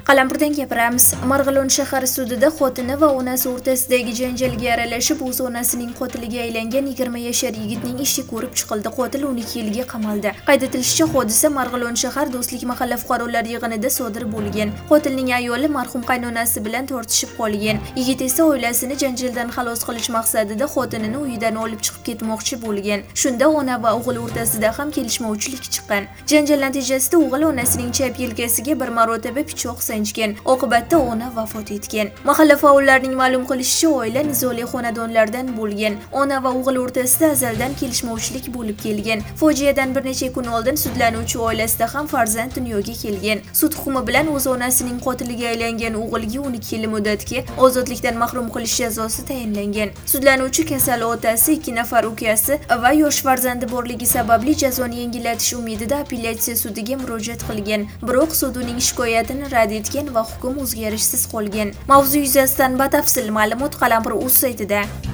Qalampirdan gapiramiz. Marg'ilon shahar sudida xotini va onasi o'rtasidagi janjalga aralashib, o'z onasining qotiliga aylangan 20 yashar yigitning ishi ko'rib chiqildi. Qotil 12 yilga qamaldi. Qayd etilishicha, hodisa Marg'ilon shahar Do'stlik mahalla fuqarolar yig'inida sodir bo'lgan. Qotilning ayoli marhum qaynonasi bilan tortishib qolgan. Yigit esa oilasini janjaldan xalos qilish maqsadida xotinini uyidan olib chiqib ketmoqchi bo'lgan. Shunda ona va o'g'il o'rtasida ham kelishmovchilik chiqqan. Janjal natijasida o'g'il onasining chap yelkasiga bir marotaba pichoq sanchgan. Oqibatda ona vafot etgan. Mahalla faollarining ma'lum qilishicha, oila nizoli xonadonlardan bo'lgan. Ona va o'g'il o'rtasida azaldan kelishmovchilik bo'lib kelgan. Fojiadan bir necha kun oldin sudlanuvchi oilasida ham farzand dunyoga kelgan. Sud hukmi bilan o'z onasining qotiliga aylangan o'g'ilga 12 yil muddatga ozodlikdan mahrum qilish jazosi tayinlangan. Sudlanuvchi kasal otasi, 2 nafar ukasi va yosh farzandi borligi sababli jazoni yengillatish umidida apellyatsiya sudiga murojaat qilgan. Biroq sud uning shikoyatini rad etgan va hukm o'zgarishsiz qolgan. Mavzu yuzasidan batafsil ma'lumot Qalampir.uz saytida.